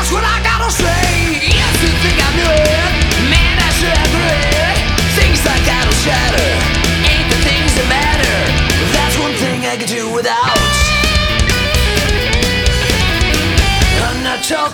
That's what I gotta say. Yes, you think I knew it. Man, I should have read. Things like that'll shatter ain't the things that matter. That's one thing I could do without.